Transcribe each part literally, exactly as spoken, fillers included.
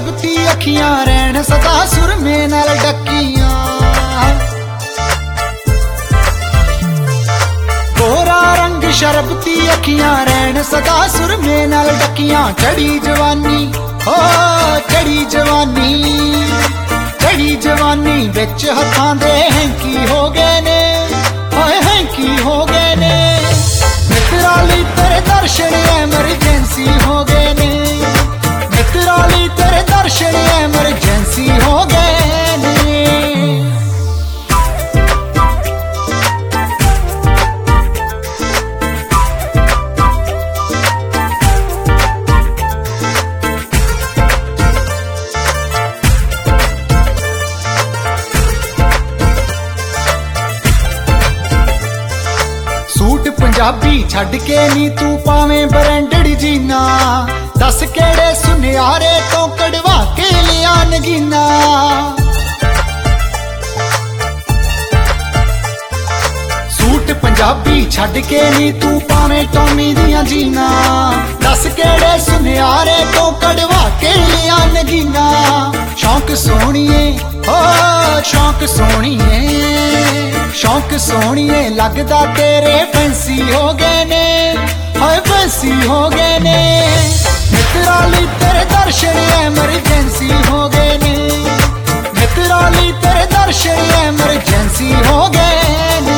शरबती अखियां रैन सदा सुरमे नाल डकियां। गोरा रंग शरबती अखियां रैन सदा सुरमे नाल डकियां। चढ़ी जवानी हो चढ़ी जवानी चढ़ी जवानी विच हत्थां दे हैंकी हो गए ने होए हैंकी हो गए ने। मित्राली तेरे दर्शन एमरजेंसी हो गए ने मित्राली तेरे दर्शन एमरजेंसी हो गए ने। सूट पंजाबी छड़ के नी तू पावें ब्रांडेड जीना। दस केड़े सुनियारे तो कड़वा के लिया नगीना। सूट पंजाबी छड़ के नी तू पावें टॉमी दियां जीना। दस केड़े सुनियारे तो कड़वा के लिया नगीना। शौक सोहणीए हो शौक सोहणीए शौक सोहणीए लगदा तेरे फैंसी हो गए ने हाय फैंसी हो गए ने। मित्राली तेरे दर्शन एमरजेंसी हो गए ने मित्राली तेरे दर्शन एमरजेंसी हो गए ने।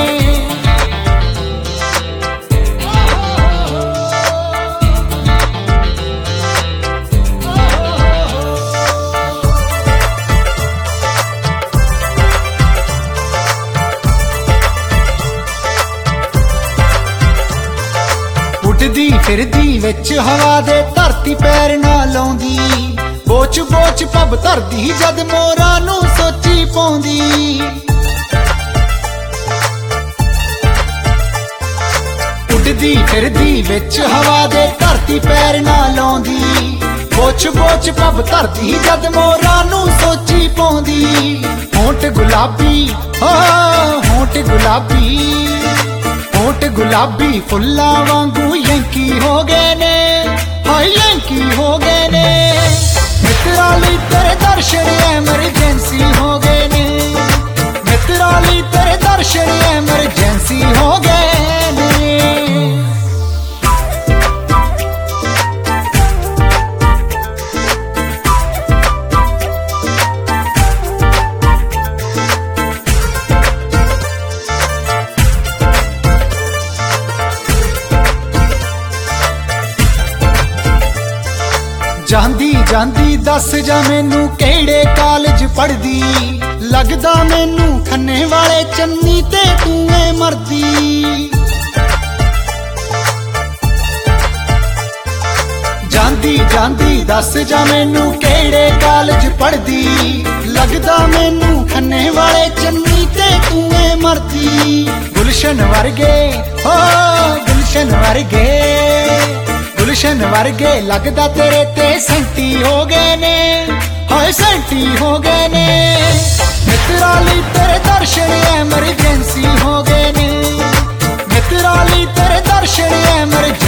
उड़दी फिरदी विच हवा दे धरती पैर ना लाउंदी। बोच बोच पब धरदी जद मोरा नू सोची पाउंदी। उड़दी फिरदी विच हवा दे धरती पैर ना लाउंदी। बोच बोच पब धरदी जद मोरा नू सोची पाउंदी। होंठ गुलाबी हो होंठ गुलाबी होंठ गुलाबी फुल्ला वांगू यंकी हो गए ने हाय यंकी हो गए ने। मित्राली तेरे दर्शन एमरजेंसी हो गए ने मित्राली तेरे दर्शन एमरजेंसी हो गए ने। ਜਾਂਦੀ ਜਾਂਦੀ दस जा मैनू केड़े कालज पढ़दी। लगदा मैनू खन्ने वाले चन्नी ते तू ऐ मरदी। ਜਾਂਦੀ ਜਾਂਦੀ दस जा मैनू केड़े कालज पढ़दी। लगदा मैनू खन्ने वाले चन्नी ते तू ऐ मरदी। गुलशन वर्गे हो गुलशन वर्गे गुलशन वर्गे लगदा तेरे ते सेंटी हो गए ने हाय सेंटी हो गए ने। मित्राली तेरे दर्शन एमरजेंसी हो गए ने मित्राली तेरे दर्शन एमरजेंसी